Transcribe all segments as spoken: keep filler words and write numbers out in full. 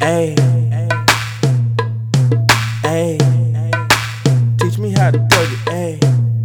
Ayy, ayy, teach me how to Doug it, ayy.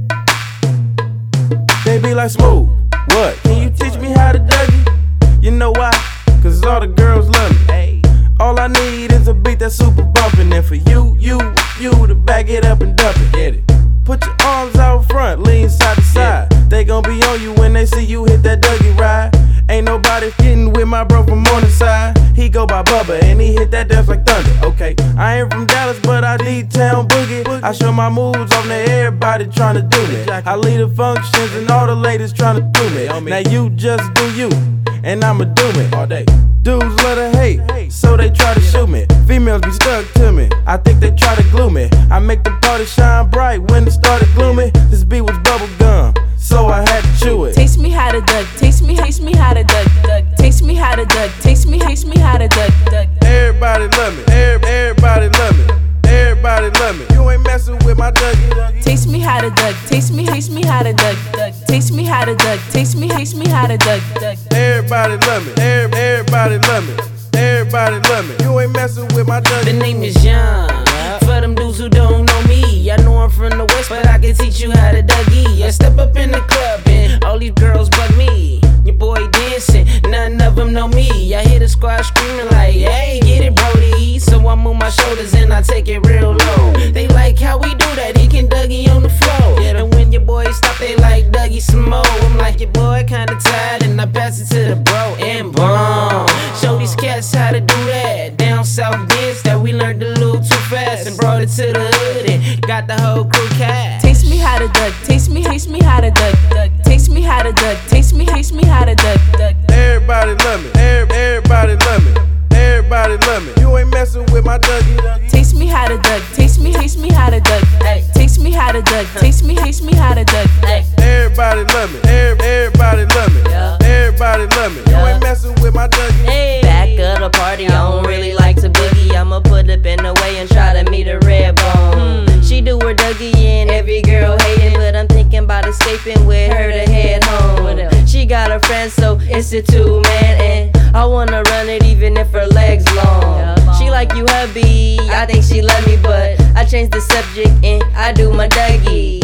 They be like, Smooth, what? Can you teach me how to Doug it? You know why? Cause all the girls love me, ayy. All I need is a beat that's super bumpin'. And for you, you, you to back it up and dump it. Get it. Put your arms out front, lean side to side. They gon' be on you when they see you hit that Dougie ride. Ain't nobody getting with my bro from Morningside. He go by Bubba and he hit that dance like thunder. Okay, I ain't from Dallas, but I D-town boogie. I show my moves on to everybody tryna do me. I lead the functions and all the ladies tryna do me. Now you just do you, and I'ma do me all day. Dudes love to hate, so they try to shoot me. Females be stuck to me, I think they try to glue me. I make the party shine bright when it started gloomy. This beat was bubble gum, so I had to chew it. Taste me how to Doug, taste me, taste me how to Doug, Doug. Taste me how to Doug, taste me, taste me how to Doug, Doug. Everybody love me, everybody love me, everybody love me. You ain't messing with my Dougie. Taste me how to Doug, taste me, taste me how to Doug, Doug. Taste me how to Doug, taste me, taste me how to Doug, Doug. Everybody love me, everybody love me, everybody love me. You ain't messing with my Dougie. The name is Young. For them dudes who don't know me, I know I'm from the West, but I can teach you how to Dougie. I step up in the club and all these girls bug me. Your boy dancing, none of them know me. I hear the squad screaming like, hey, get it, Brody. So I move my shoulders and I take it real low. They like how we do that, he can Dougie on the floor. And when your boy stop, they like Dougie some more. I'm like, your boy kinda tired, and I pass it to the bro and boom. Show these cats how to do that. Down south dance that we learned a little too fast and brought it to the hood and got the whole crew cat. Taste me how to Doug, taste me, taste me how to Doug, Doug. Taste me how to Doug, taste me, taste me how to Doug, Doug. Everybody love me, everybody love me, everybody love me. You ain't messing with my Dougie. Taste me how to Doug, taste me, taste me how to Doug. Taste me how to Doug, taste me, taste me how to Doug. Everybody love me, everybody love me, everybody love me. You ain't messing with my Dougie. Back of the party, I don't really like to boogie. I'ma put up in the way and try to meet a red bone. She do her Dougie and every girl hating, but I'm thinking about escaping with her to head home. She got a friend, so it's a two man, and I wanna run it even if her legs long. She like you hubby, I think she love me, but I changed the subject and I do my Dougie.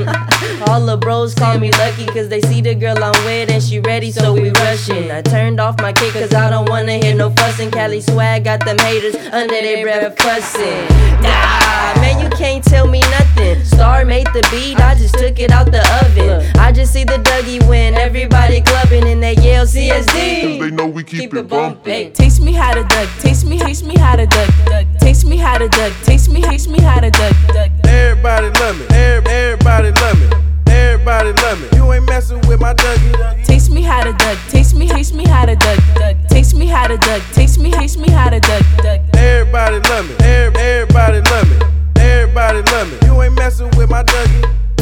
All the bros call me lucky cause they see the girl I'm with and she ready, so we rushin'. I turned off my kick cause I don't wanna hear no fussin'. Cali swag got them haters under their breath fussin'. Nah, man, you can't tell me nothing. Star made the beat, I just took it out the oven. I just see the Dougie when everybody clubbing and they yell C S D. They know we keep, keep it bumpin'. Taste me how to Doug, taste me, taste me how to Doug, Doug. Taste me how to Doug, taste me, taste me how to Doug, Doug. Everybody love me, everybody love me, everybody love me. You ain't messing with my Dougie. Taste me how to Doug, taste me, taste me how to Doug, Doug. Taste me how to Doug, taste me, taste me how to Doug, Doug. Everybody love me, everybody love me, everybody love me. You ain't messing with my Dougie.